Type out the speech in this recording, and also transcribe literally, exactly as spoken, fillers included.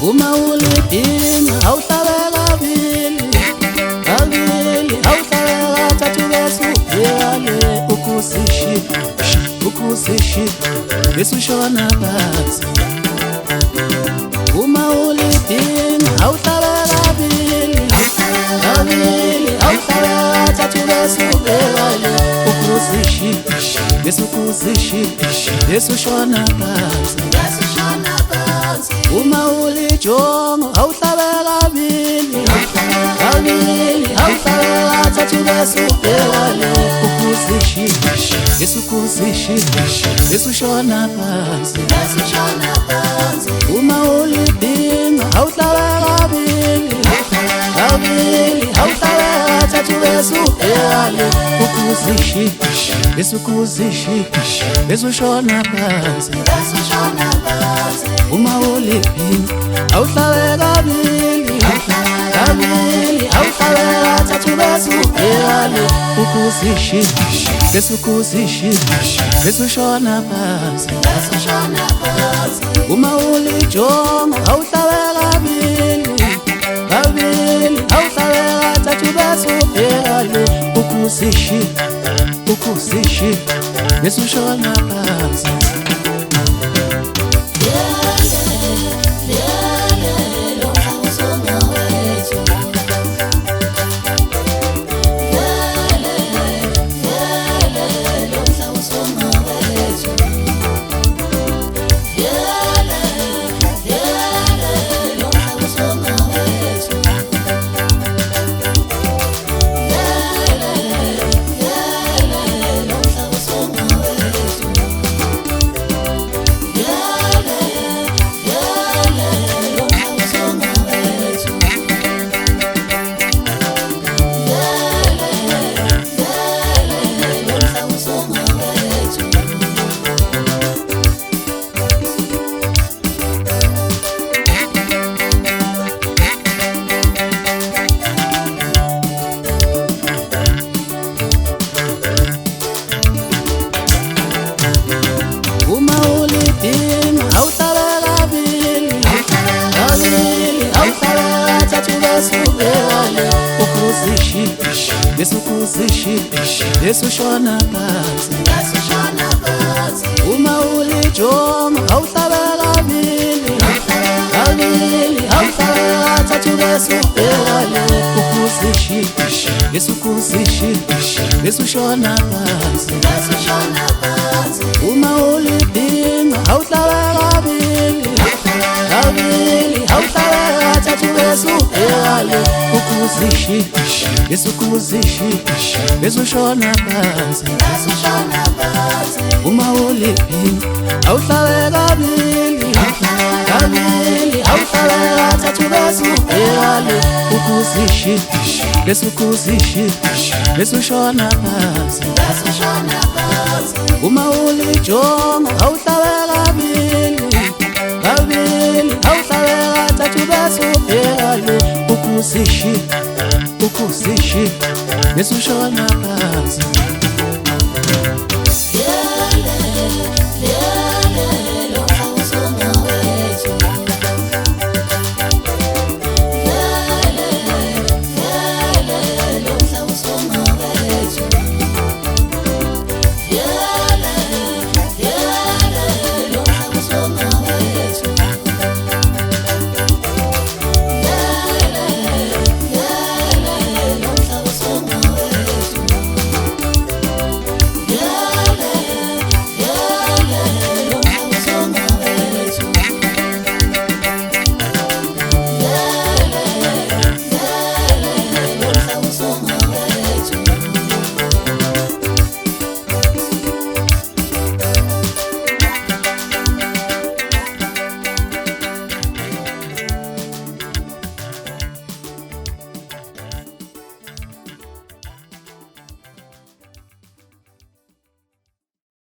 uma ulidinga awuhlabe kabili kabili, awuhlabe kathathu bese ubhekane ukusishi ukusishi bese ushona phansi. Uma ulidinga awuhlabe kabili kabili, awuhlabe kathathu bese ubhekane ukusishi bese ukusishi bese ushona phansi. Uma ulijonga awuhlabe kabili kabili, awuhlabe kathathu bese ubhekane ukusishi bese ukusishi bese ushona phansi. Uma ulidinga awuhlabe kabili kabili, awuhlabe kathathu bese ubhekane ukusishi bese ukusishi bese ushona phansi. Uma ulidinga awuhlabe kabili kabili, awuhlabe kathathu bese ubhekane ukusishi bese ukusishi bese ushona phansi. Uma ulijonga awuhlabe kabili kabili, awuhlabe kathathu bese ubhekane ukusishi ukusishi bese ushona phansi. Bese ukusishi bese ushona phansi. Uma ulijonga awuhlabe kabili kabili, awuhlabe kathathu bese ubhekane ukusishi bese ukusishi bese ushona phansi. Uma ulidinga awuhlabe kabili kabili, awuhlabe kathathu bese ubhekane ukusishi bese ukusishi bese ushona phansi. Uma ulidinga awuhlabe kabili kabili, awuhlabe kathathu bese ubhekane ukusishi bese ukusishi bese ushona phansi. Uma ulijonga awuhlabe kabili kabili, awuhlabe kathathu bese ubhekane ukusishi ukusishi bese ushona phansi.